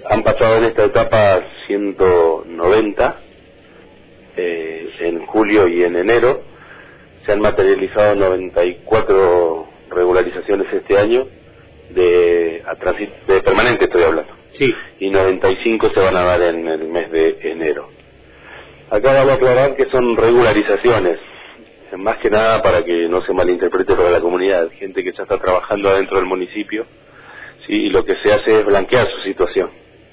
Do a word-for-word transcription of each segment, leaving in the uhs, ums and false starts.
Han pasado en esta etapa ciento noventa, eh, en julio y en enero. Se han materializado noventa y cuatro regularizaciones este año, de, a transit, de permanente estoy hablando. Sí. Y noventa y cinco se van a dar en el mes de enero. Acá vamos a aclarar que son regularizaciones, más que nada para que no se malinterprete para la comunidad, gente que ya está trabajando adentro del municipio, ¿sí? Y lo que se hace es blanquear su situación.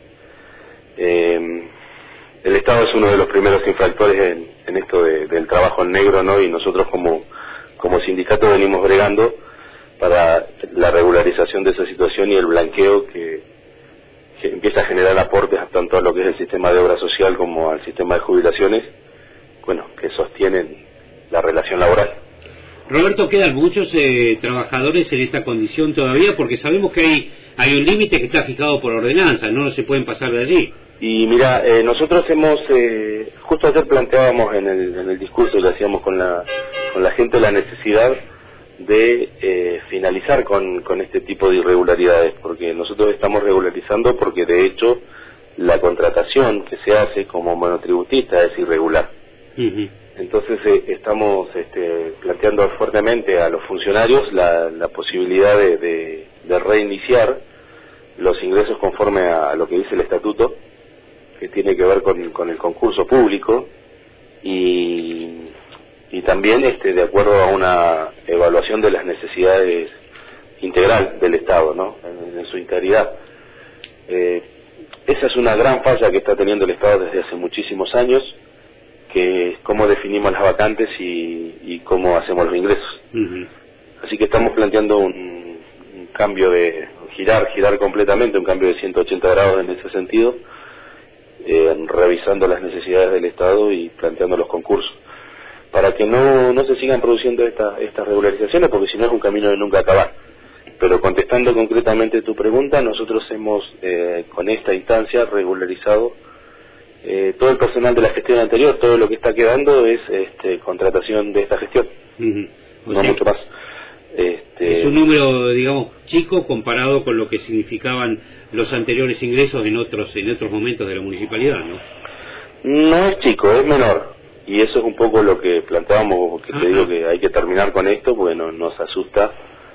Eh, el Estado es uno de los primeros infractores en, en esto de, del trabajo en negro, ¿no? Y nosotros como, como sindicato venimos bregando para la regularización de esa situación y el blanqueo que, que empieza a generar aportes tanto a lo que es el sistema de obra social como al sistema de jubilaciones, bueno, que sostienen la relación laboral. Roberto, ¿quedan muchos eh, trabajadores en esta condición todavía? Porque sabemos que hay hay un límite que está fijado por ordenanza, no se pueden pasar de allí. Y mira, eh, nosotros hemos, eh, justo ayer planteábamos en el, en el discurso que hacíamos con la, con la gente la necesidad de eh, finalizar con, con este tipo de irregularidades, porque nosotros estamos regularizando porque de hecho la contratación que se hace como monotributista es irregular. Uh-huh. Entonces eh, estamos este, planteando fuertemente a los funcionarios la, la posibilidad de, de, de reiniciar los ingresos conforme a lo que dice el estatuto, que tiene que ver con, con el concurso público y, y también este, de acuerdo a una evaluación de las necesidades integral del Estado, ¿no? En, en su integridad. Eh, esa es una gran falla que está teniendo el Estado desde hace muchísimos años, que es cómo definimos las vacantes y, y cómo hacemos los ingresos. Uh-huh. Así que estamos planteando un, un cambio de girar, girar completamente, un cambio de ciento ochenta grados en ese sentido, eh, revisando las necesidades del Estado y planteando los concursos, para que no, no se sigan produciendo esta, estas regularizaciones, porque si no es un camino de nunca acabar. Pero contestando concretamente tu pregunta, nosotros hemos, eh, con esta instancia, regularizado Eh, todo el personal de la gestión anterior. Todo lo que está quedando es este, contratación de esta gestión. Uh-huh. No sea, mucho más. Este... Es un número, digamos, chico comparado con lo que significaban los anteriores ingresos en otros en otros momentos de la municipalidad, ¿no? No es chico, es menor. Y eso es un poco lo que planteábamos, porque uh-huh. te digo que hay que terminar con esto, porque no, nos asusta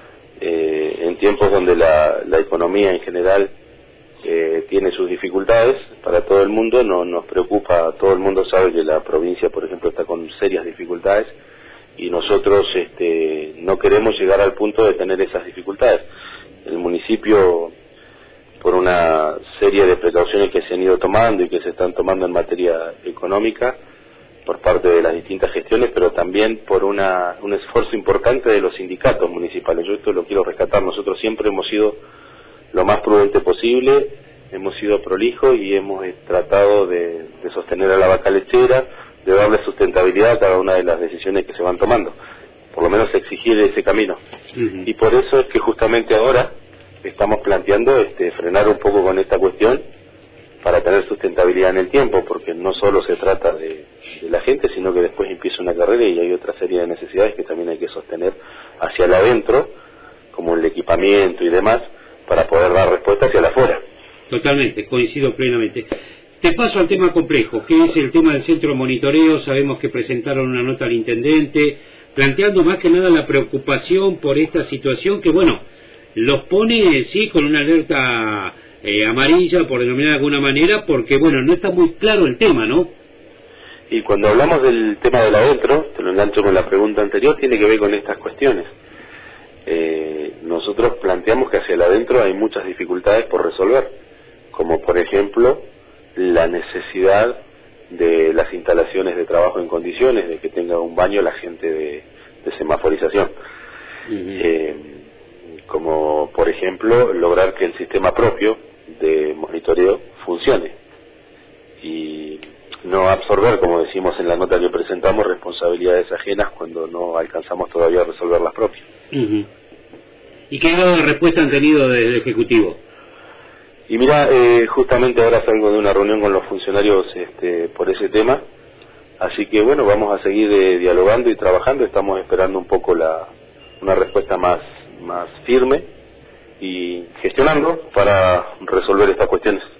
eh, en tiempos donde la, la economía en general Eh, tiene sus dificultades para todo el mundo. No nos preocupa, todo el mundo sabe que la provincia, por ejemplo, está con serias dificultades y nosotros este, no queremos llegar al punto de tener esas dificultades. El municipio, por una serie de precauciones que se han ido tomando y que se están tomando en materia económica por parte de las distintas gestiones, pero también por una, un esfuerzo importante de los sindicatos municipales. Yo esto lo quiero rescatar. Nosotros siempre hemos sido lo más prudente posible, hemos sido prolijos y hemos eh, tratado de, de sostener a la vaca lechera, de darle sustentabilidad a cada una de las decisiones que se van tomando, por lo menos exigir ese camino. Uh-huh. Y por eso es que justamente ahora estamos planteando este, frenar un poco con esta cuestión para tener sustentabilidad en el tiempo, porque no solo se trata de, de la gente, sino que después empieza una carrera y hay otra serie de necesidades que también hay que sostener hacia el adentro, como el equipamiento y demás, para poder dar respuesta hacia la afuera. Totalmente, coincido plenamente. Te paso al tema complejo, que es el tema del centro de monitoreo. Sabemos que presentaron una nota al intendente, planteando más que nada la preocupación por esta situación que, bueno, los pone, sí, con una alerta eh, amarilla, por denominar de alguna manera, porque, bueno, no está muy claro el tema, ¿no? Y cuando hablamos del tema del adentro, te lo engancho con la pregunta anterior, tiene que ver con estas cuestiones. Eh, nosotros planteamos que hacia el adentro hay muchas dificultades por resolver, como por ejemplo la necesidad de las instalaciones de trabajo en condiciones, de que tenga un baño la gente de, de semaforización, uh-huh. eh, como por ejemplo lograr que el sistema propio de monitoreo funcione y no absorber, como decimos en la nota que presentamos, responsabilidades ajenas cuando no alcanzamos todavía a resolver las propias. Uh-huh. ¿Y qué grado de respuesta han tenido desde el Ejecutivo? Y mira, eh, justamente ahora salgo de una reunión con los funcionarios este, por ese tema, así que bueno, vamos a seguir eh, dialogando y trabajando. Estamos esperando un poco la una respuesta más, más firme y gestionando para resolver estas cuestiones.